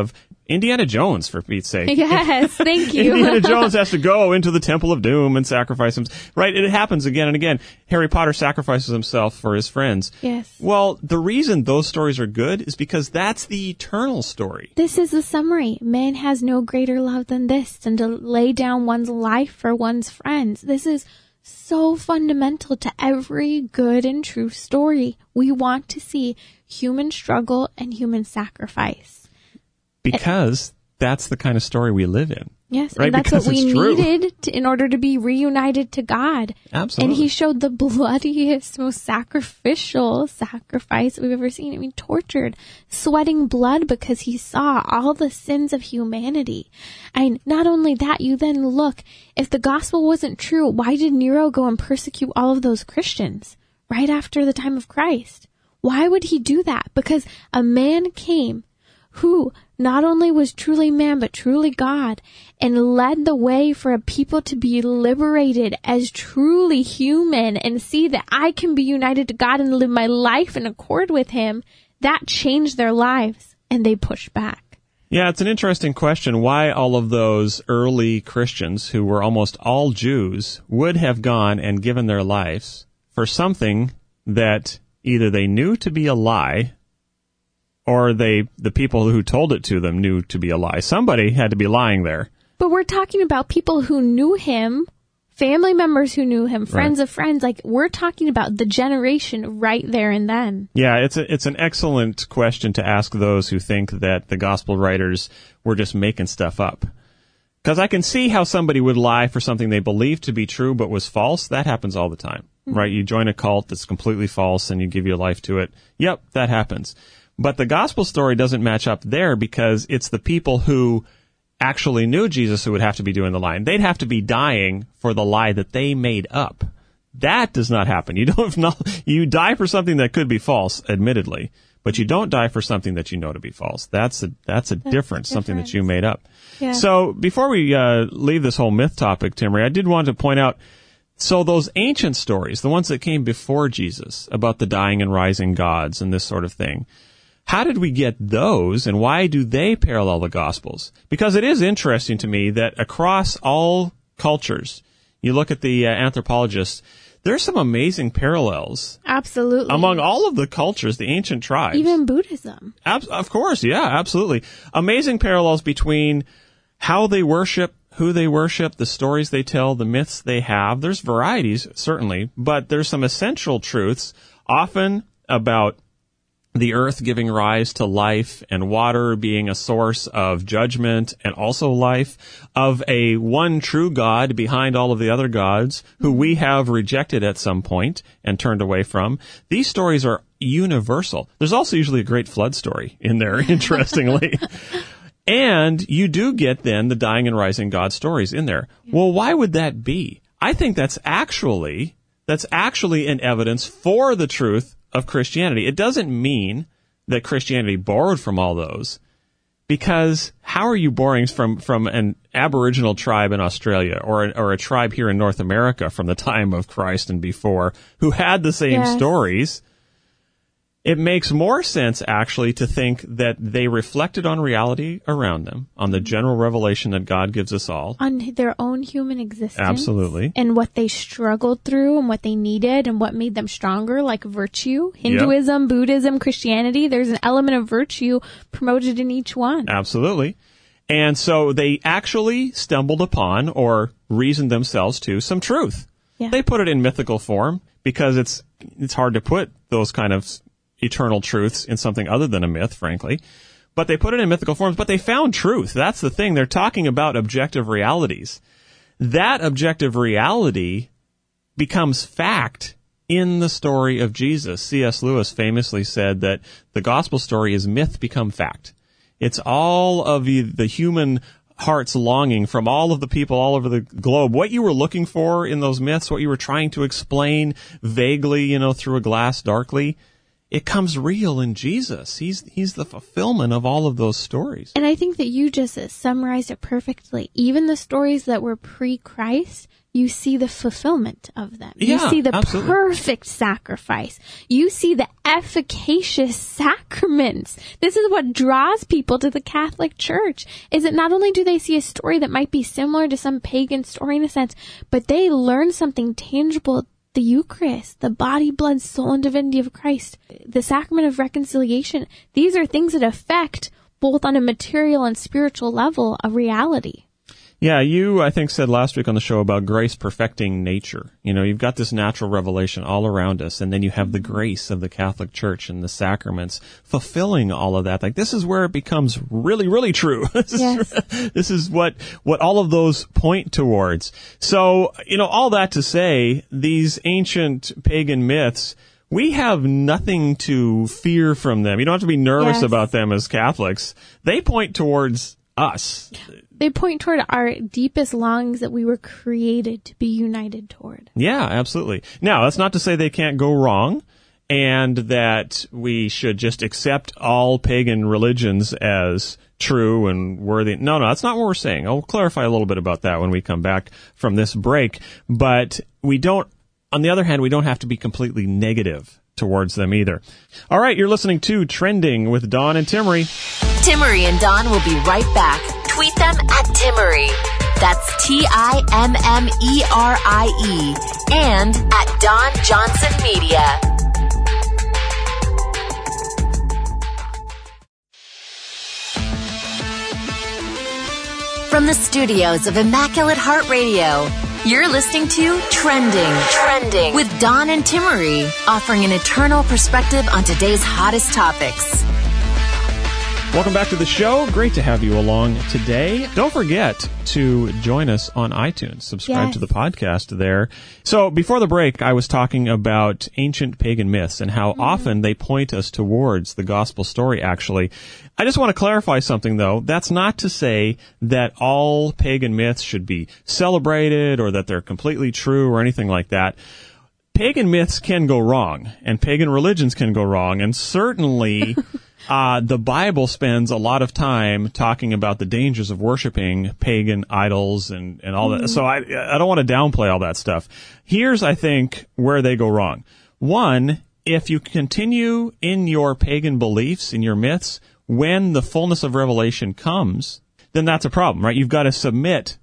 Speaker 3: Indiana Jones, for Pete's sake.
Speaker 2: Yes, thank you.
Speaker 3: Indiana Jones has to go into the Temple of Doom and sacrifice him. Right? It happens again and again. Harry Potter sacrifices himself for his friends.
Speaker 2: Yes.
Speaker 3: Well, the reason those stories are good is because that's the eternal story.
Speaker 2: This is the summary. Man has no greater love than this, than to lay down one's life for one's friends. This is so fundamental to every good and true story. We want to see human struggle and human sacrifice.
Speaker 3: Because that's the kind of story we live in.
Speaker 2: Yes,
Speaker 3: right?
Speaker 2: And that's
Speaker 3: because
Speaker 2: what we
Speaker 3: true.
Speaker 2: needed to, in order to be reunited to God.
Speaker 3: Absolutely.
Speaker 2: And he showed the bloodiest, most sacrificial sacrifice we've ever seen. I mean, tortured, sweating blood because he saw all the sins of humanity. And not only that, you then look, if the gospel wasn't true, why did Nero go and persecute all of those Christians right after the time of Christ? Why would he do that? Because a man came who not only was truly man, but truly God, and led the way for a people to be liberated as truly human and see that I can be united to God and live my life in accord with him. That changed their lives, and they pushed back.
Speaker 3: Yeah, it's an interesting question why all of those early Christians, who were almost all Jews, would have gone and given their lives for something that either they knew to be a lie, or they, the people who told it to them knew to be a lie. Somebody had to be lying there.
Speaker 2: But we're talking about people who knew him, family members who knew him, friends
Speaker 3: right.
Speaker 2: of friends. Like, we're talking about the generation right there and then.
Speaker 3: Yeah, it's a, it's an excellent question to ask those who think that the gospel writers were just making stuff up. Because I can see how somebody would lie for something they believed to be true but was false. That happens all the time, mm-hmm. right? You join a cult that's completely false and you give your life to it. Yep, that happens. But the gospel story doesn't match up there because it's the people who actually knew Jesus who would have to be doing the lying. They'd have to be dying for the lie that they made up. That does not happen. You don't know, you die for something that could be false, admittedly, but you don't die for something that you know to be false. That's a that's a
Speaker 2: that's
Speaker 3: difference,
Speaker 2: a
Speaker 3: something
Speaker 2: difference.
Speaker 3: that you made up.
Speaker 2: Yeah.
Speaker 3: So before we uh, leave this whole myth topic, Timmerie, I did want to point out, so those ancient stories, the ones that came before Jesus about the dying and rising gods and this sort of thing, how did we get those, and why do they parallel the Gospels? Because it is interesting to me that across all cultures, you look at the uh, anthropologists, there's some amazing parallels.
Speaker 2: Absolutely.
Speaker 3: Among all of the cultures, the ancient tribes.
Speaker 2: Even Buddhism.
Speaker 3: Ab- of course, yeah, absolutely. Amazing parallels between how they worship, who they worship, the stories they tell, the myths they have. There's varieties, certainly, but there's some essential truths, often about the earth giving rise to life and water being a source of judgment and also life, of a one true God behind all of the other gods who we have rejected at some point and turned away from. These stories are universal. There's also usually a great flood story in there, interestingly. And you do get then the dying and rising God stories in there. Well, why would that be? I think that's actually, that's actually an evidence for the truth of Christianity. It doesn't mean that Christianity borrowed from all those, because how are you borrowing from, from an Aboriginal tribe in Australia or a, or a tribe here in North America from the time of Christ and before who had the same
Speaker 2: yes.
Speaker 3: stories? It makes more sense, actually, to think that they reflected on reality around them, on the general revelation that God gives us all.
Speaker 2: On their own human existence.
Speaker 3: Absolutely.
Speaker 2: And what they struggled through and what they needed and what made them stronger, like virtue. Hinduism, yep. Buddhism, Christianity, there's an element of virtue promoted in each one.
Speaker 3: Absolutely. And so they actually stumbled upon, or reasoned themselves to, some truth.
Speaker 2: Yeah.
Speaker 3: They put it in mythical form because it's it's hard to put those kind of eternal truths in something other than a myth, frankly. But they put it in mythical forms, but they found truth. That's the thing. They're talking about objective realities. That objective reality becomes fact in the story of Jesus. C S Lewis famously said that the gospel story is myth become fact. It's all of the, the human heart's longing from all of the people all over the globe. What you were looking for in those myths, what you were trying to explain vaguely, you know, through a glass darkly, it comes real in Jesus. He's he's the fulfillment of all of those stories.
Speaker 2: And I think that you just summarized it perfectly. Even the stories that were pre-Christ you see the fulfillment of them.
Speaker 3: Yeah,
Speaker 2: you see the
Speaker 3: absolutely.
Speaker 2: perfect sacrifice. You see the efficacious sacraments. This is what draws people to the Catholic Church, is that not only do they see a story that might be similar to some pagan story in a sense, but they learn something tangible. The Eucharist, the body, blood, soul, and divinity of Christ, the sacrament of reconciliation. These are things that affect both on a material and spiritual level a reality.
Speaker 3: Yeah, you, I think, said last week on the show about grace perfecting nature. You know, you've got this natural revelation all around us, and then you have the grace of the Catholic Church and the sacraments fulfilling all of that. Like, this is where it becomes really, really true. This
Speaker 2: Yes.
Speaker 3: is, this is what, what all of those point towards. So, you know, all that to say, these ancient pagan myths, we have nothing to fear from them. You don't have to be nervous
Speaker 2: Yes.
Speaker 3: about them as Catholics. They point towards us.
Speaker 2: They point toward our deepest longings that we were created to be united toward.
Speaker 3: Yeah, absolutely. Now, that's not to say they can't go wrong and that we should just accept all pagan religions as true and worthy. No, no, that's not what we're saying. I'll clarify a little bit about that when we come back from this break. But we don't, on the other hand, we don't have to be completely negative towards them either. All right, you're listening to Trending with Dawn and Timmerie.
Speaker 1: Timmerie and Dawn will be right back. Tweet them at Timmerie. That's T I M M E R I E. And at Dawn Johnson Media. From the studios of Immaculate Heart Radio, you're listening to Trending. Trending with Dawn and Timmerie, offering an eternal perspective on today's hottest topics.
Speaker 3: Welcome back to the show. Great to have you along today. Don't forget to join us on iTunes. Subscribe
Speaker 2: Yes.
Speaker 3: to the podcast there. So before the break, I was talking about ancient pagan myths and how
Speaker 2: Mm-hmm.
Speaker 3: often they point us towards the gospel story, actually. I just want to clarify something, though. That's not to say that all pagan myths should be celebrated or that they're completely true or anything like that. Pagan myths can go wrong, and pagan religions can go wrong, and certainly uh, the Bible spends a lot of time talking about the dangers of worshiping pagan idols and, and all that. So I, I don't want to downplay all that stuff. Here's, I think, where they go wrong. One, if you continue in your pagan beliefs, in your myths, when the fullness of revelation comes, then that's a problem, right? You've got to submit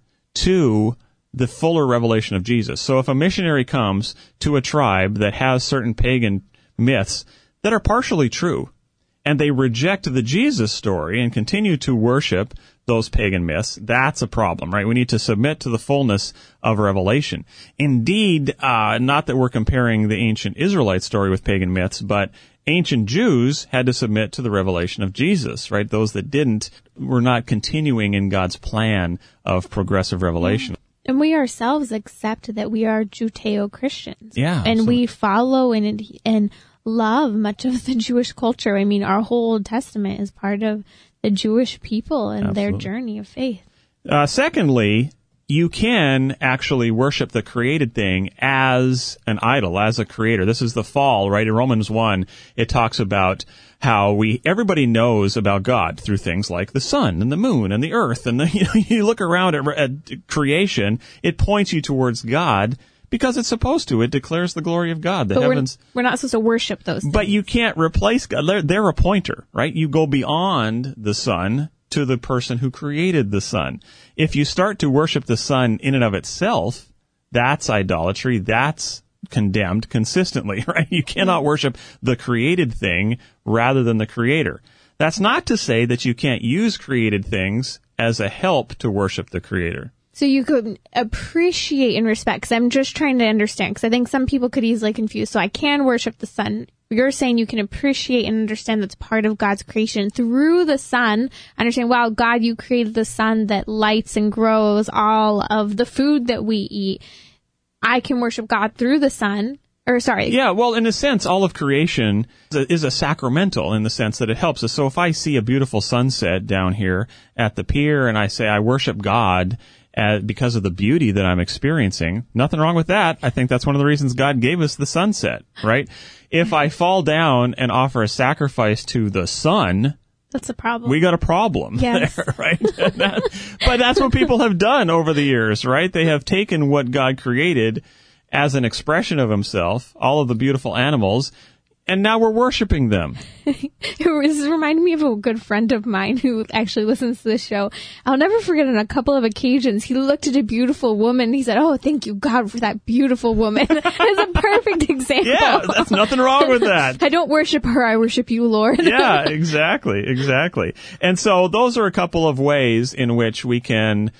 Speaker 3: to the fuller revelation of Jesus. So if a missionary comes to a tribe that has certain pagan myths that are partially true, and they reject the Jesus story and continue to worship those pagan myths, that's a problem, right? We need to submit to the fullness of revelation. Indeed, uh, not that we're comparing the ancient Israelite story with pagan myths, but ancient Jews had to submit to the revelation of Jesus, right? Those that didn't were not continuing in God's plan of progressive revelation.
Speaker 2: And we ourselves accept that we are Judeo-Christians.
Speaker 3: Yeah,
Speaker 2: And
Speaker 3: absolutely.
Speaker 2: we follow and and love much of the Jewish culture. I mean, our whole Old Testament is part of the Jewish people and their
Speaker 3: Absolutely.
Speaker 2: journey of faith.
Speaker 3: Uh, secondly, you can actually worship the created thing as an idol, as a creator. This is the fall, right? In Romans one, it talks about how we, everybody knows about God through things like the sun and the moon and the earth. And the, you know, you look around at, at creation, it points you towards God because it's supposed to. It declares the glory of God, the
Speaker 2: But we're,
Speaker 3: heavens.
Speaker 2: we're not supposed to worship those things.
Speaker 3: But you can't replace God. They're, they're a pointer, right? You go beyond the sun to the person who created the sun. If you start to worship the sun in and of itself, that's idolatry. That's condemned consistently, right? You cannot worship the created thing rather than the creator. That's not to say that you can't use created things as a help to worship the creator.
Speaker 2: So you could appreciate and respect, because I'm just trying to understand, because I think some people could easily confuse. So I can worship the sun. You're saying you can appreciate and understand that's part of God's creation through the sun. Understand, wow, God, you created the sun that lights and grows all of the food that we eat. I can worship God through the sun. Or sorry.
Speaker 3: Yeah, well, in a sense, all of creation is a, is a sacramental in the sense that it helps us. So if I see a beautiful sunset down here at the pier and I say I worship God uh, because of the beauty that I'm experiencing, nothing wrong with that. I think that's one of the reasons God gave us the sunset, right? If I fall down and offer a sacrifice to the sun,
Speaker 2: That's a problem.
Speaker 3: We got a problem
Speaker 2: Yes.
Speaker 3: there, right? That, but that's what people have done over the years, right? They have taken what God created as an expression of himself, all of the beautiful animals, and now we're worshiping them.
Speaker 2: It was reminding me of a good friend of mine who actually listens to this show. I'll never forget on a couple of occasions, he looked at a beautiful woman. He said, "Oh, thank you, God, for that beautiful woman." It's a perfect example.
Speaker 3: Yeah, that's nothing wrong with that.
Speaker 2: I don't worship her. I worship you, Lord.
Speaker 3: Yeah, exactly, exactly. And so those are a couple of ways in which we can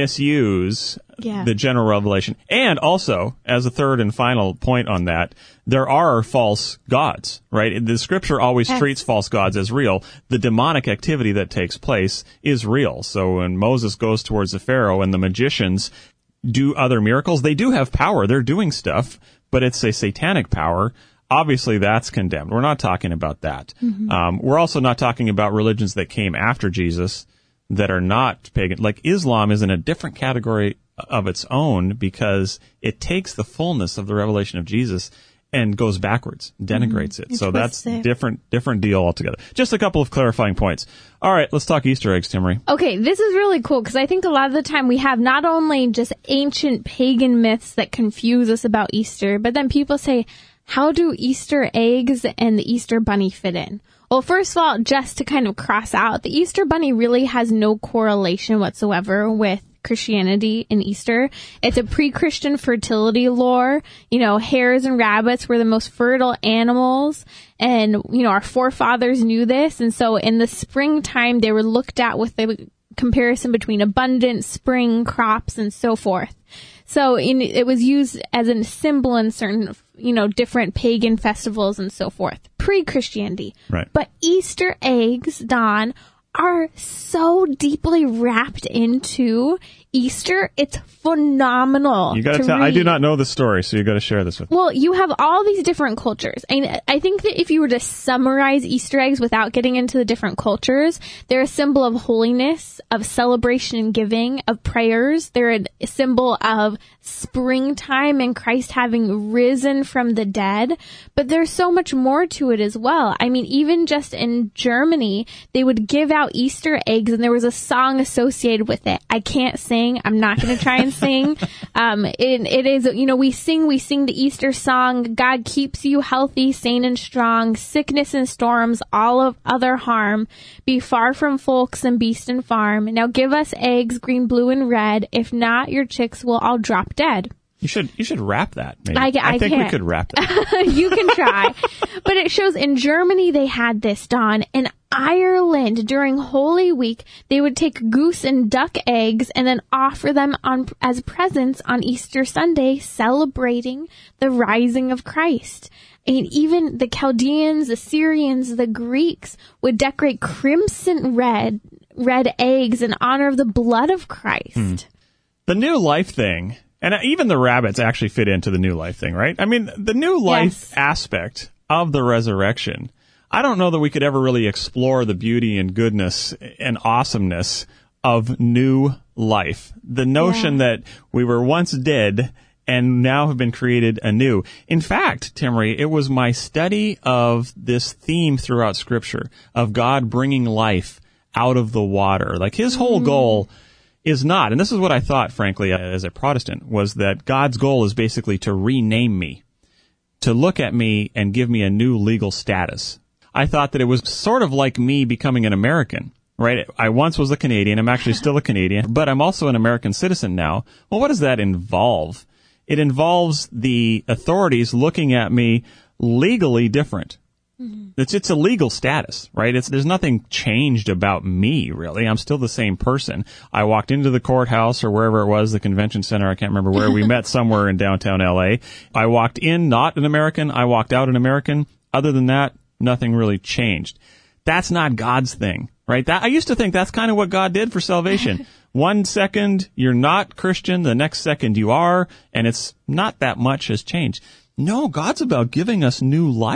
Speaker 3: misuse
Speaker 2: Yeah.
Speaker 3: the general revelation. And also, as a third and final point on that, there are false gods, right? The scripture always
Speaker 2: Yes.
Speaker 3: treats false gods as real. The demonic activity that takes place is real. So when Moses goes towards the Pharaoh and the magicians do other miracles, they do have power. They're doing stuff, but it's a satanic power. Obviously, that's condemned. We're not talking about that. Mm-hmm. Um, we're also not talking about religions that came after Jesus that are not pagan. Like Islam is in a different category of its own because it takes the fullness of the revelation of Jesus and goes backwards, denigrates it.
Speaker 2: It
Speaker 3: So that's
Speaker 2: twists it.
Speaker 3: different, different deal altogether. Just a couple of clarifying points. All right, let's talk Easter eggs, Timmery.
Speaker 2: Okay, this is really cool because I think a lot of the time we have not only just ancient pagan myths that confuse us about Easter, but then people say, how do Easter eggs and the Easter bunny fit in? Well, first of all, just to kind of cross out, the Easter bunny really has no correlation whatsoever with Christianity and Easter. It's a pre-Christian fertility lore. You know, hares and rabbits were the most fertile animals. And, you know, our forefathers knew this. And so in the springtime, they were looked at with the comparison between abundant spring crops and so forth. So in, it was used as a symbol in certain, you know, different pagan festivals and so forth. Pre-Christianity.
Speaker 3: Right.
Speaker 2: But Easter eggs, Don, are so deeply wrapped into Easter. It's phenomenal.
Speaker 3: You got to tell. I do not know the story, so you got to share this with me.
Speaker 2: Well, you have all these different cultures. And I think that if you were to summarize Easter eggs without getting into the different cultures, they're a symbol of holiness, of celebration and giving, of prayers. They're a symbol of springtime and Christ having risen from the dead. But there's so much more to it as well. I mean, even just in Germany, they would give out Easter eggs and there was a song associated with it. I can't sing. I'm not going to try and sing. Um, it, it is, you know, we sing, we sing the Easter song. God keeps you healthy, sane, and strong. Sickness and storms, all of other harm. Be far from folks and beast and farm. Now give us eggs, green, blue, and red. If not, your chicks will all drop dead.
Speaker 3: You should you should rap that. Maybe.
Speaker 2: I, I,
Speaker 3: I think
Speaker 2: can't.
Speaker 3: we could rap that.
Speaker 2: You can try. But it shows in Germany they had this, Don. In Ireland, during Holy Week, they would take goose and duck eggs and then offer them on as presents on Easter Sunday, celebrating the rising of Christ. And even the Chaldeans, the Syrians, the Greeks would decorate crimson red red eggs in honor of the blood of Christ.
Speaker 3: Hmm. The new life thing. And even the rabbits actually fit into the new life thing, right? I mean, the new life
Speaker 2: Yes.
Speaker 3: aspect of the resurrection, I don't know that we could ever really explore the beauty and goodness and awesomeness of new life. The notion
Speaker 2: Yeah.
Speaker 3: that we were once dead and now have been created anew. In fact, Timmery, it was my study of this theme throughout Scripture of God bringing life out of the water. Like his whole
Speaker 2: Mm.
Speaker 3: goal is not, and this is what I thought, frankly, as a Protestant, was that God's goal is basically to rename me, to look at me and give me a new legal status. I thought that it was sort of like me becoming an American, right? I once was a Canadian. I'm actually still a Canadian, but I'm also an American citizen now. Well, what does that involve? It involves the authorities looking at me legally different. Mm-hmm. It's it's a legal status, right? It's there's nothing changed about me, really. I'm still the same person. I walked into the courthouse or wherever it was, the convention center, I can't remember where, we met somewhere in downtown L A. I walked in not an American, I walked out an American. Other than that, nothing really changed. That's not God's thing, right? That I used to think that's kind of what God did for salvation. One second you're not Christian, the next second you are, and it's not that much has changed. No, God's about giving us new life.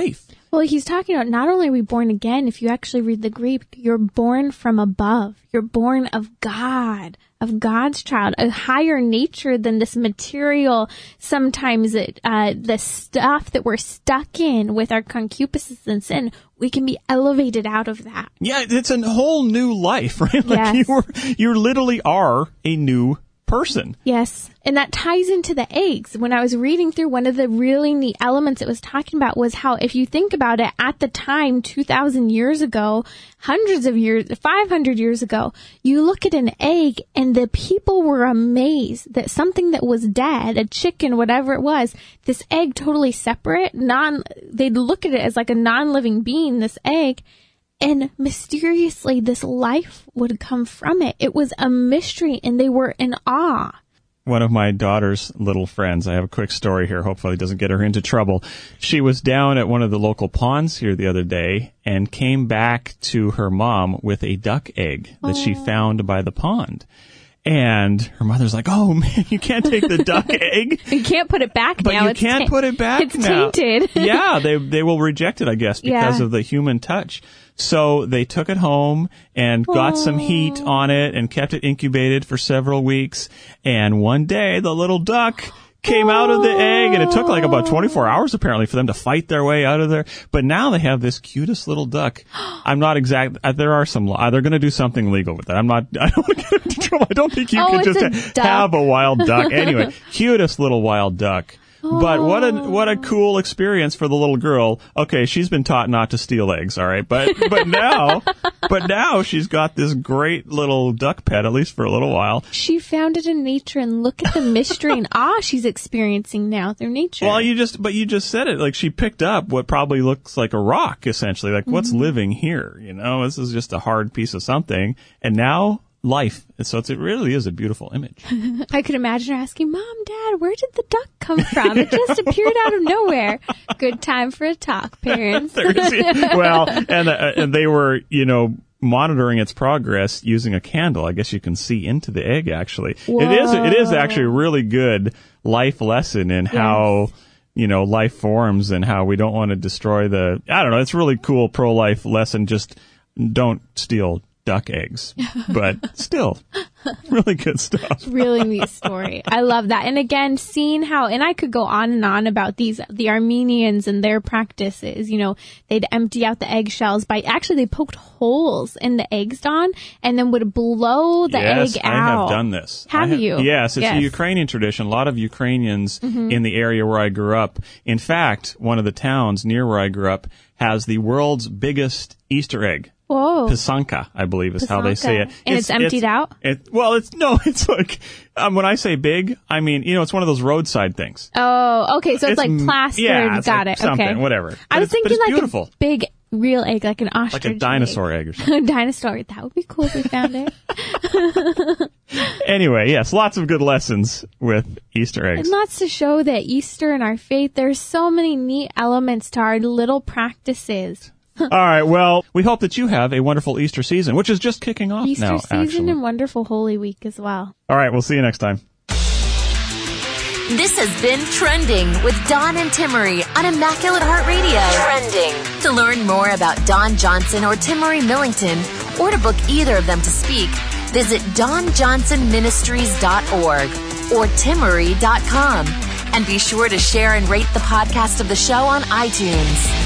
Speaker 2: Well, he's talking about not only are we born again, if you actually read the Greek, you're born from above. You're born of God, of God's child, a higher nature than this material, sometimes it, uh, the stuff that we're stuck in with our concupiscence and sin. We can be elevated out of that.
Speaker 3: Yeah, it's a whole new life, right? Like
Speaker 2: Yes.
Speaker 3: you you literally are a new person.
Speaker 2: Yes. And that ties into the eggs. When I was reading through, one of the really neat elements it was talking about was how, if you think about it, at the time, two thousand years ago, hundreds of years, five hundred years ago, you look at an egg and the people were amazed that something that was dead, a chicken, whatever it was, this egg totally separate, non, they'd look at it as like a non-living being, this egg. And mysteriously, this life would come from it. It was a mystery, and they were in awe.
Speaker 3: One of my daughter's little friends, I have a quick story here, hopefully it doesn't get her into trouble. She was down at one of the local ponds here the other day and came back to her mom with a duck egg that
Speaker 2: Oh.
Speaker 3: she found by the pond. And her mother's like, oh, man, you can't take the duck egg.
Speaker 2: You can't put it back
Speaker 3: But
Speaker 2: now.
Speaker 3: you
Speaker 2: it's
Speaker 3: can't
Speaker 2: ta-
Speaker 3: put it back
Speaker 2: It's
Speaker 3: now.
Speaker 2: tainted.
Speaker 3: Yeah, they they will reject it, I guess, because
Speaker 2: Yeah.
Speaker 3: of the human touch. So they took it home and got some heat on it and kept it incubated for several weeks. And one day, the little duck came out of the egg, and it took like about twenty-four hours apparently for them to fight their way out of there. But now they have this cutest little duck. I'm not exact. Uh, there are some. Uh, they're going to do something legal with that. I'm not. I don't want to get into trouble. I don't think you
Speaker 2: Oh,
Speaker 3: can
Speaker 2: it's
Speaker 3: just
Speaker 2: a
Speaker 3: ha-
Speaker 2: duck.
Speaker 3: have a wild duck. Anyway, cutest little wild duck. But what a what a cool experience for the little girl. Okay, she's been taught not to steal eggs, all right, but but now but now she's got this great little duck pet, at least for a little while.
Speaker 2: She found it in nature, and look at the mystery and awe she's experiencing now through nature.
Speaker 3: Well, you just but you just said it, like she picked up what probably looks like a rock, essentially. Like, what's living here? You know, this is just a hard piece of something, and now life. And so it's, it really is a beautiful image.
Speaker 2: I could imagine her asking, Mom, Dad, where did the duck come from? It just appeared out of nowhere. Good time for a talk, parents.
Speaker 3: Well, and uh, and they were, you know, monitoring its progress using a candle. I guess you can see into the egg. Actually, it is it is actually a really good life lesson in how, you know, life forms and how we don't want to destroy the. I don't know. It's a really cool pro life lesson. Just don't steal duck eggs, but still really good stuff.
Speaker 2: Really neat story. I love that. And again, seeing how, and I could go on and on about these, the Armenians and their practices, you know, they'd empty out the eggshells by, actually they poked holes in the eggs, Don, and then would blow the
Speaker 3: yes,
Speaker 2: egg
Speaker 3: I
Speaker 2: out.
Speaker 3: have done this.
Speaker 2: Have
Speaker 3: I have,
Speaker 2: you?
Speaker 3: Yes, it's
Speaker 2: Yes.
Speaker 3: a Ukrainian tradition. A lot of Ukrainians
Speaker 2: Mm-hmm.
Speaker 3: in the area where I grew up. In fact, one of the towns near where I grew up has the world's biggest Easter egg.
Speaker 2: Whoa.
Speaker 3: Pisanka, I believe is how they say it.
Speaker 2: Pisanka. And it's emptied out?
Speaker 3: It, well, it's no, it's like um, when I say big, I mean, you know, it's one of those roadside things.
Speaker 2: Oh, okay. So it's, like
Speaker 3: m-
Speaker 2: plastered.
Speaker 3: Yeah, it's
Speaker 2: Got
Speaker 3: like
Speaker 2: it.
Speaker 3: something,
Speaker 2: okay.
Speaker 3: whatever.
Speaker 2: I
Speaker 3: But
Speaker 2: was
Speaker 3: it's- but
Speaker 2: thinking
Speaker 3: it's
Speaker 2: like
Speaker 3: beautiful.
Speaker 2: a big real egg, like an ostrich.
Speaker 3: Like a dinosaur egg or something.
Speaker 2: egg. Dinosaur. That would be cool if we found it.
Speaker 3: Anyway, yes, lots of good lessons with Easter eggs.
Speaker 2: And lots to show that Easter and our faith, there's so many neat elements to our little practices.
Speaker 3: All right, well, we hope that you have a wonderful Easter season, which is just kicking off
Speaker 2: Easter
Speaker 3: now,
Speaker 2: season
Speaker 3: actually.
Speaker 2: and wonderful Holy Week as well.
Speaker 3: All right, we'll see you next time.
Speaker 1: This has been Trending with Dawn and Timmery on Immaculate Heart Radio. Trending. To learn more about Dawn Johnson or Timmery Millington, or to book either of them to speak, visit don johnson ministries dot org or timmery dot com. And be sure to share and rate the podcast of the show on iTunes.